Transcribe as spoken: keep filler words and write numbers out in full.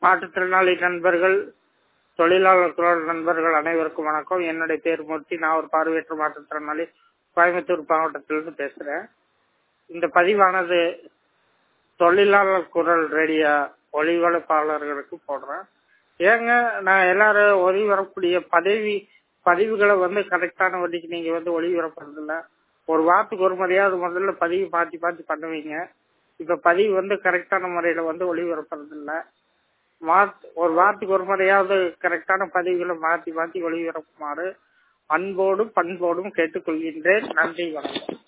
மாற்றுத்திறனாளி நண்பர்கள், தொழிலாளர் குரல் நண்பர்கள் அனைவருக்கும் வணக்கம். என்னுடைய பேர் மூர்த்தி. நான் ஒரு பார்வையற்ற மாற்றுத்திறனாளி, கோயம்புத்தூர் மாவட்டத்திலிருந்து பேசுறேன். இந்த பதிவானது தொழிலாளர் குரல் ரேடியோ ஒளிபரப்பாளர்களுக்கு போடுறேன். ஏங்க நான் எல்லாரும் ஒளிபரப்பக்கூடிய பதவி பதிவுகளை வந்து கரெக்டான வழிக்கு நீங்க வந்து ஒளிபரப்புறது இல்ல. ஒரு வாரத்துக்கு ஒரு முறையாவது முதல்ல பதிவு மாத்தி மாத்தி பண்ணுவீங்க. இப்ப பதிவு வந்து கரெக்டான முறையில வந்து ஒளிபரப்புறது இல்ல. ஒரு வாரத்துக்கு ஒரு முறையாவது கரெக்டான பதிவுகளை மாத்தி மாத்தி ஒளிபரப்புமாறு அன்போடும் பண்போடும் கேட்டுக்கொள்கின்றேன். நன்றி, வணக்கம்.